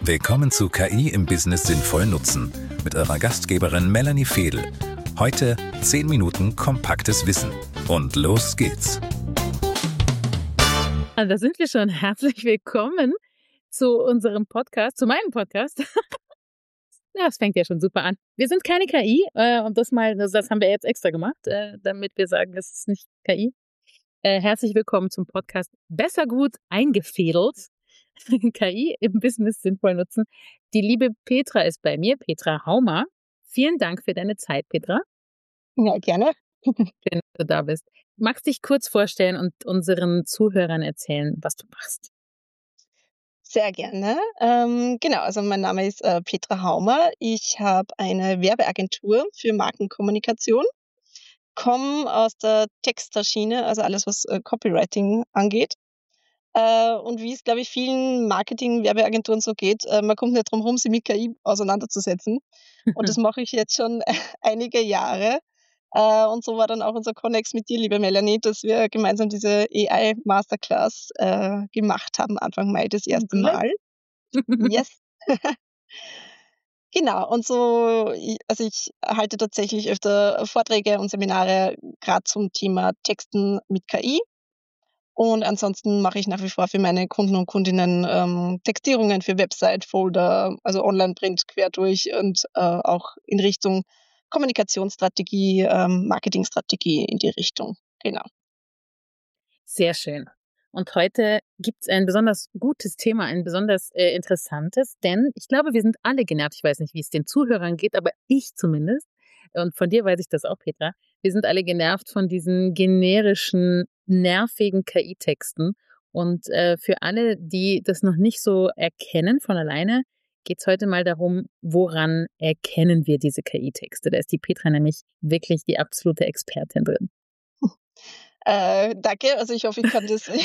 Willkommen zu KI im Business sinnvoll nutzen mit eurer Gastgeberin Melanie Fedel. Heute 10 Minuten kompaktes Wissen. Und los geht's. Da sind wir schon. Herzlich willkommen zu unserem Podcast, zu meinem Podcast. Ja, es fängt ja schon super an. Wir sind keine KI und das haben wir jetzt extra gemacht, damit wir sagen, das ist nicht KI. Herzlich willkommen zum Podcast Besser gut eingefädelt. KI im Business sinnvoll nutzen. Die liebe Petra ist bei mir, Petra Haumer. Vielen Dank für deine Zeit, Petra. Ja, gerne. Schön, dass du da bist. Magst dich kurz vorstellen und unseren Zuhörern erzählen, was du machst? Sehr gerne. Genau, also mein Name ist Petra Haumer. Ich habe eine Werbeagentur für Markenkommunikation, komme aus der Texterschiene, also alles, was Copywriting angeht. Und wie es, glaube ich, vielen Marketing-Werbeagenturen so geht, man kommt nicht drum herum, sich mit KI auseinanderzusetzen. Und das mache ich jetzt schon einige Jahre. Und so war dann auch unser Connex mit dir, liebe Melanie, dass wir gemeinsam diese AI-Masterclass gemacht haben, Anfang Mai das erste Mal. Yes. Genau, und so, also ich halte tatsächlich öfter Vorträge und Seminare gerade zum Thema Texten mit KI. Und ansonsten mache ich nach wie vor für meine Kunden und Kundinnen Textierungen für Website, Folder, also Online-Print quer durch und auch in Richtung Kommunikationsstrategie, Marketingstrategie in die Richtung. Genau. Sehr schön. Und heute gibt es ein besonders gutes Thema, ein besonders interessantes, denn ich glaube, wir sind alle genervt. Ich weiß nicht, wie es den Zuhörern geht, aber ich zumindest. Und von dir weiß ich das auch, Petra. Wir sind alle genervt von diesen generischen, nervigen KI-Texten. Und für alle, die das noch nicht so erkennen von alleine, geht es heute mal darum, woran erkennen wir diese KI-Texte. Da ist die Petra nämlich wirklich die absolute Expertin drin. Danke, also ich hoffe, ich kann das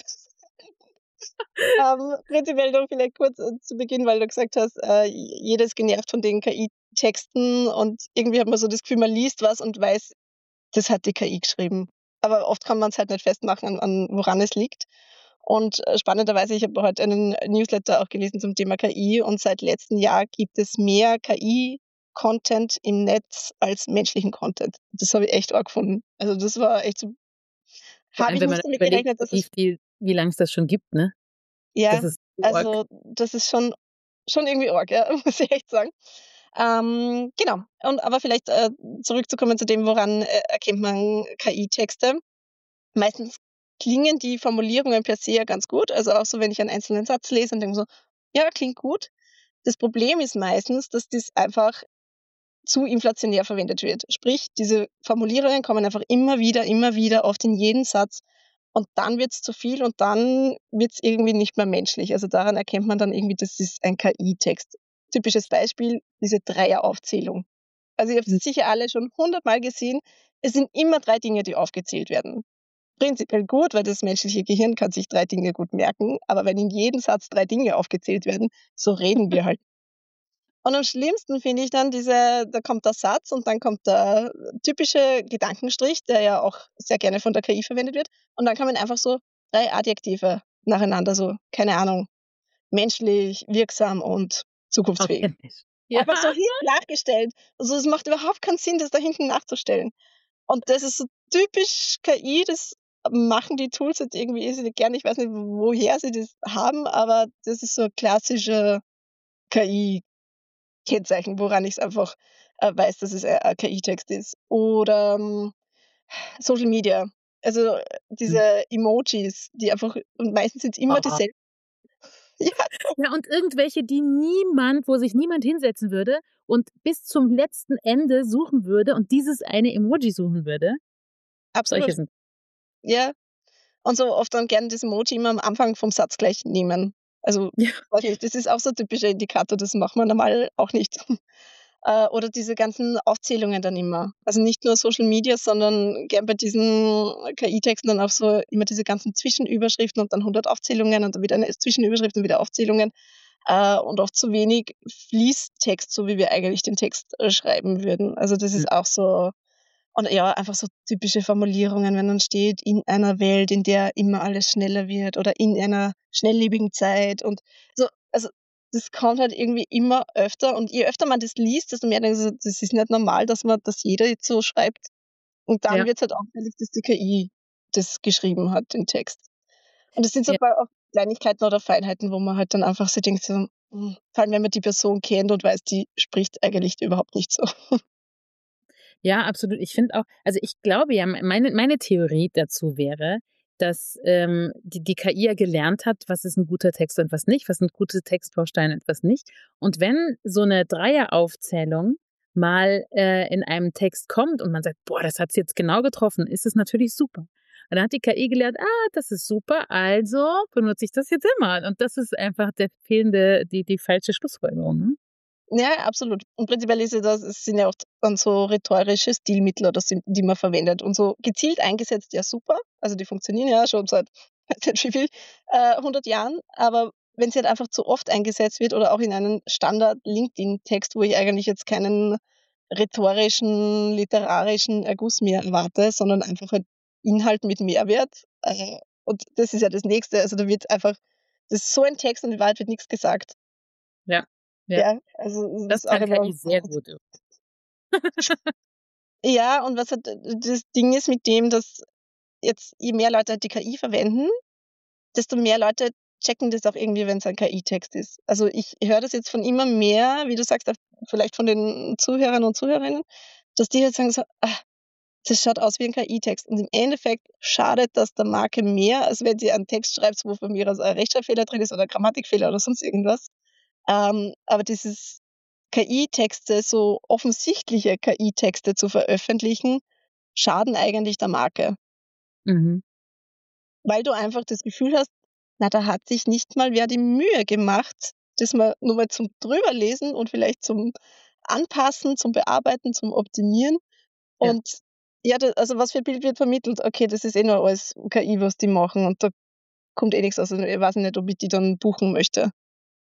prinzipiell noch vielleicht kurz zu Beginn, weil du gesagt hast, jeder ist genervt von den KI-Texten und irgendwie hat man so das Gefühl, man liest was und weiß, das hat die KI geschrieben. Aber oft kann man es halt nicht festmachen, an woran es liegt. Und spannenderweise, ich habe heute einen Newsletter auch gelesen zum Thema KI und seit letztem Jahr gibt es mehr KI-Content im Netz als menschlichen Content. Das habe ich echt arg gefunden. Also das war echt so, habe ich Wenn man nicht damit überlegt, gerechnet, dass es wie lange es das schon gibt, ne? ja, Das ist so arg. also das ist schon irgendwie arg, ja, muss ich echt sagen. Genau. Aber vielleicht zurückzukommen zu dem, woran erkennt man KI-Texte. Meistens klingen die Formulierungen per se ja ganz gut. Also auch so, wenn ich einen einzelnen Satz lese und denke so, ja, klingt gut. Das Problem ist meistens, dass das einfach zu inflationär verwendet wird. Sprich, diese Formulierungen kommen einfach immer wieder, oft in jeden Satz. Und dann wird es zu viel und dann wird es irgendwie nicht mehr menschlich. Also daran erkennt man dann irgendwie, das ist ein KI-Text. Typisches Beispiel, diese Dreieraufzählung. Also ihr habt es sicher alle schon 100-mal gesehen. Es sind immer 3 Dinge, die aufgezählt werden. Prinzipiell gut, weil das menschliche Gehirn kann sich 3 Dinge gut merken. Aber wenn in jedem Satz 3 Dinge aufgezählt werden, so reden wir halt. Und am schlimmsten finde ich dann da kommt der Satz und dann kommt der typische Gedankenstrich, der ja auch sehr gerne von der KI verwendet wird. Und dann kommen einfach so 3 Adjektive nacheinander, so, keine Ahnung, menschlich, wirksam und zukunftsfähig. Authentisch. Ja. Einfach so hinten nachgestellt. Also es macht überhaupt keinen Sinn, das da hinten nachzustellen. Und das ist so typisch KI, das machen die Tools jetzt irgendwie irrsinnig gerne. Ich weiß nicht, woher sie das haben, aber das ist so klassische KI-Kennzeichen, woran ich es einfach weiß, dass es ein KI-Text ist. Oder Social Media. Also diese Emojis, die einfach, und meistens sind es immer dieselben. Ja, Ja, und irgendwelche, wo sich niemand hinsetzen würde und bis zum letzten Ende suchen würde und dieses eine Emoji suchen würde. absolut. Solche sind. Ja. Und so oft dann gerne das Emoji immer am Anfang vom Satz gleich nehmen. Also, Ja. weiß nicht, das ist auch so ein typischer Indikator, das macht man normal auch nicht. Oder diese ganzen Aufzählungen dann immer. Also nicht nur Social Media, sondern gern bei diesen KI-Texten dann auch so immer diese ganzen Zwischenüberschriften und dann 100 Aufzählungen und dann wieder eine Zwischenüberschrift und wieder Aufzählungen. Und oft zu wenig Fließtext, so wie wir eigentlich den Text schreiben würden. Also das ist auch so. Und ja, einfach so typische Formulierungen, wenn dann steht, in einer Welt, in der immer alles schneller wird oder in einer schnelllebigen Zeit und so, also das kommt halt irgendwie immer öfter. Und je öfter man das liest, desto mehr denkt man, das ist nicht normal, dass jeder jetzt so schreibt. Und dann Ja. wird es halt auffällig, dass die KI das geschrieben hat, den Text. Und das sind so Ja. auch Kleinigkeiten oder Feinheiten, wo man halt dann einfach so denkt, so, vor allem wenn man die Person kennt und weiß, die spricht eigentlich überhaupt nicht so. Ja, absolut. Ich finde auch, also ich glaube ja, meine Theorie dazu wäre, dass die KI ja gelernt hat, was ist ein guter Text und was nicht, was sind gute Textbausteine und was nicht. Und wenn so eine Dreieraufzählung mal in einem Text kommt und man sagt, boah, das hat es jetzt genau getroffen, ist es natürlich super. Und dann hat die KI gelernt, das ist super, also benutze ich das jetzt immer. Und das ist einfach die falsche Schlussfolgerung. Ne? Ja, absolut. Und prinzipiell ist ja das, es sind ja auch dann so rhetorische Stilmittel oder die man verwendet. Und so gezielt eingesetzt ja super. Also die funktionieren ja schon seit weiß nicht wie viel, 100 Jahren. Aber wenn sie halt einfach zu oft eingesetzt wird oder auch in einen Standard-LinkedIn-Text, wo ich eigentlich jetzt keinen rhetorischen, literarischen Erguss mehr erwarte, sondern einfach halt Inhalt mit Mehrwert. Und das ist ja das Nächste. Also da wird einfach, das ist so ein Text und in Wahrheit wird nichts gesagt. Ja, ja. Ja, also das Das ist auch kann immer. KI sehr gut. Ja, und was halt das Ding ist mit dem, dass jetzt je mehr Leute halt die KI verwenden, desto mehr Leute checken das auch irgendwie, wenn es ein KI-Text ist. Also ich höre das jetzt von immer mehr, wie du sagst, auch vielleicht von den Zuhörern und Zuhörerinnen, dass die halt sagen so, das schaut aus wie ein KI-Text. Und im Endeffekt schadet das der Marke mehr, als wenn sie einen Text schreibt, wo von mir aus ein Rechtschreibfehler drin ist oder ein Grammatikfehler oder sonst irgendwas. Aber dieses KI-Texte, so offensichtliche KI-Texte zu veröffentlichen, schaden eigentlich der Marke. Mhm. Weil du einfach das Gefühl hast, na, da hat sich nicht mal wer die Mühe gemacht, das mal nur mal zum Drüberlesen und vielleicht zum Anpassen, zum Bearbeiten, zum Optimieren. Ja. Und ja, also was für ein Bild wird vermittelt? Okay, das ist eh nur alles KI, was die machen und da kommt eh nichts aus. Also ich weiß nicht, ob ich die dann buchen möchte.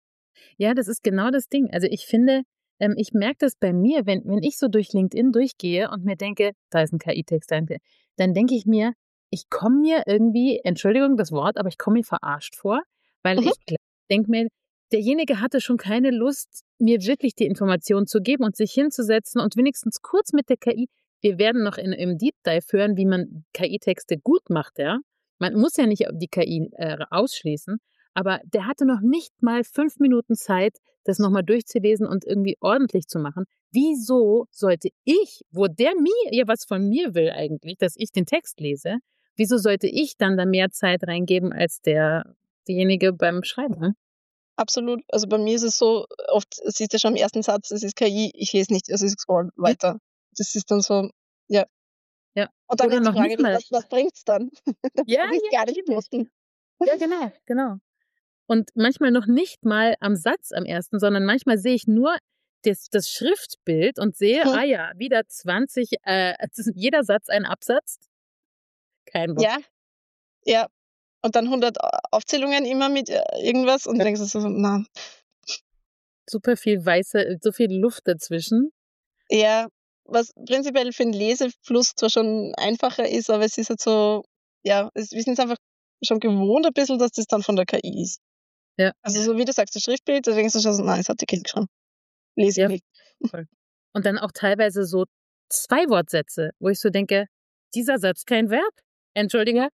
Ja, das ist genau das Ding. Also ich finde, ich merke das bei mir, wenn ich so durch LinkedIn durchgehe und mir denke, da ist ein KI-Text, dann denke ich mir, ich komme mir irgendwie, Entschuldigung das Wort, aber ich komme mir verarscht vor, weil Mhm. ich denke mir, derjenige hatte schon keine Lust, mir wirklich die Informationen zu geben und sich hinzusetzen und wenigstens kurz mit der KI, wir werden noch im Deep Dive hören, wie man KI-Texte gut macht, ja. Man muss ja nicht die KI ausschließen, aber der hatte noch nicht mal 5 Minuten Zeit, das nochmal durchzulesen und irgendwie ordentlich zu machen. Wieso sollte ich, wo der mir ja was von mir will eigentlich, dass ich den Text lese, wieso sollte ich dann da mehr Zeit reingeben als derjenige beim Schreiben? Absolut. Also bei mir ist es so, oft siehst du schon im ersten Satz, das ist KI, ich lese nicht, also ich scroll Ja, weiter. Das ist dann so, ja. ja. Und dann Oder ist die noch Frage, nicht mal. was bringt's dann? Dann Ja, brauche ich ja, gar nicht eben. posten. Ja, genau. Und manchmal noch nicht mal am Satz am ersten, sondern manchmal sehe ich nur das Schriftbild und sehe, Hm. ja, wieder 20, jeder Satz ein Absatz. Kein Bock. Ja, ja. Und dann 100 Aufzählungen immer mit irgendwas und Ja. denkst du so, na, Super viel so viel Luft dazwischen. ja, was prinzipiell für 'n Lesefluss zwar schon einfacher ist, aber es ist halt so, ja, wir sind es einfach schon gewohnt ein bisschen, dass das dann von der KI ist. Ja, Also so wie du sagst, das Schriftbild, da denkst du schon so: „Nein, das hat die KI geschrieben. Lese ich ja, nicht." voll. Und dann auch teilweise so Zwei-Wortsätze, wo ich so denke, dieser Satz kein Verb. Entschuldige?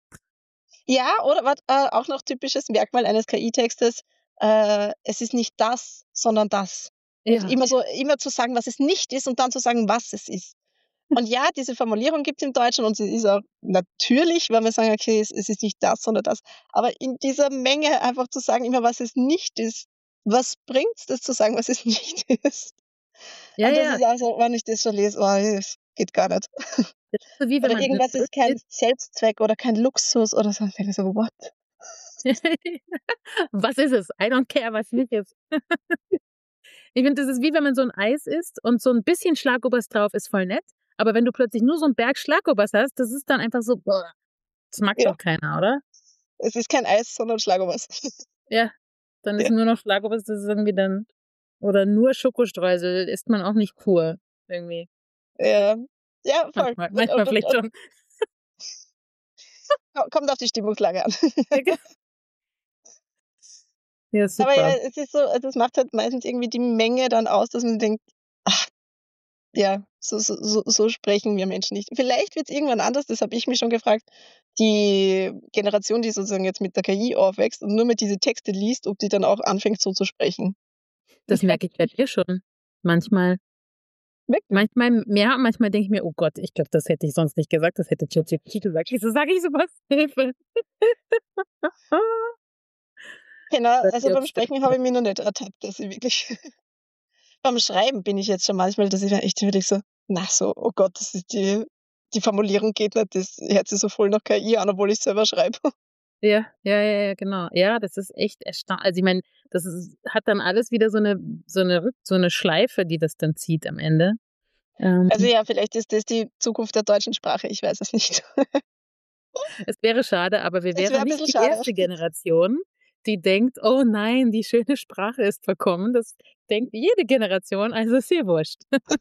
Ja, oder auch noch typisches Merkmal eines KI-Textes, es ist nicht das, sondern das. Und Ja. immer zu sagen, was es nicht ist und dann zu sagen, was es ist. Und ja, diese Formulierung gibt es im Deutschen und sie ist auch natürlich, wenn wir sagen, okay, es ist nicht das, sondern das. Aber in dieser Menge einfach zu sagen, immer was es nicht ist, was bringt's, das zu sagen, was es nicht ist? Ja, Und das ja. ist also, wenn ich das schon lese, das geht gar nicht. Das ist so wie wenn Oder man irgendwas ist kein Selbstzweck oder kein Luxus oder so. Ich denke so, what? Was ist es? I don't care, was nicht ist. Ich finde, das ist wie wenn man so ein Eis isst und so ein bisschen Schlagobers drauf ist voll nett, aber wenn du plötzlich nur so 'n Berg Schlagobers hast, das ist dann einfach so, boah, das mag Ja, doch keiner, oder? es ist kein Eis, sondern Schlagobers. Ja, dann ist Ja, nur noch Schlagobers, das ist irgendwie dann oder nur Schokostreusel isst man auch nicht pur irgendwie. ja, ja, voll. Manchmal vielleicht schon. Kommt auf die Stimmungslage an. Ja, Aber ja, super. es ist so, das macht halt meistens irgendwie die Menge dann aus, dass man denkt, ach, ja, so sprechen wir Menschen nicht. Vielleicht wird es irgendwann anders, das habe ich mich schon gefragt. Die Generation, die sozusagen jetzt mit der KI aufwächst und nur mit diese Texte liest, ob die dann auch anfängt, so zu sprechen. Das merke ich bei dir schon. Manchmal Wirklich? mehr, manchmal denke ich mir: „Oh Gott, ich glaube, das hätte ich sonst nicht gesagt, das hätte ChatGPT gesagt. Wieso sage ich so was? Hilfe.“ Genau, Das ist also ja beim absurd. Sprechen habe ich mich noch nicht ertappt, dass ich wirklich beim Schreiben bin ich jetzt schon manchmal, dass ich mir echt wirklich so, na so, oh Gott, das ist die Formulierung geht nicht, das hört sich so voll nach KI an, obwohl ich selber schreibe. Ja, ja, ja, ja, genau. Ja, das ist echt also, ich meine, hat dann alles wieder so eine Schleife, die das dann zieht am Ende. Ähm, Also ja, vielleicht ist das die Zukunft der deutschen Sprache, ich weiß es nicht. Es wäre schade, aber wir Es wäre wären ein nicht bisschen die schade. erste Generation, die denkt: „Oh nein, die schöne Sprache ist verkommen.“ Das denkt jede Generation, also ist ihr wurscht.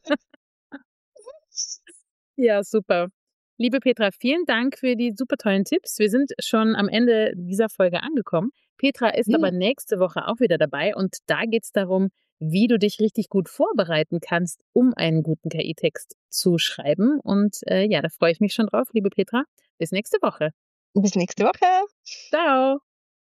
Ja, super. Liebe Petra, vielen Dank für die super tollen Tipps. Wir sind schon am Ende dieser Folge angekommen. Petra ist aber Mhm. nächste Woche auch wieder dabei und da geht es darum, wie du dich richtig gut vorbereiten kannst, um einen guten KI-Text zu schreiben. Und ja, da freue ich mich schon drauf, liebe Petra. Bis nächste Woche. Bis nächste Woche. Ciao.